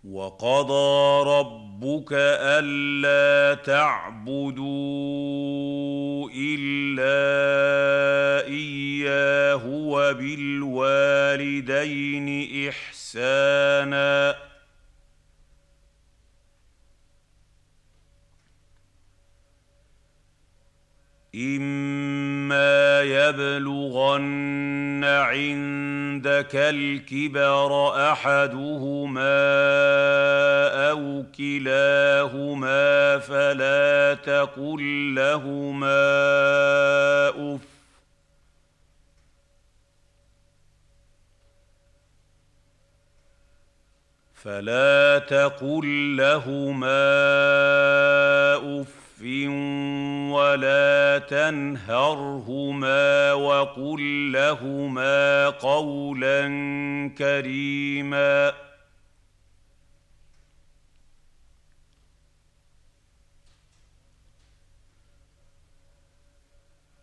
وَقَضَىٰ رَبُّكَ أَلَّا تَعْبُدُوا إِلَّا إِيَّاهُ وَبِالْوَالِدَيْنِ إِحْسَانًا ۖ إِمَّا يَبْلُغَنَّ عِندَكَ الْكِبَرَ أَحَدُهُمَا أَوْ كِلَاهُمَا فلا تقل لهما أف ولا تنهرهما وقل لهما قولا كريما.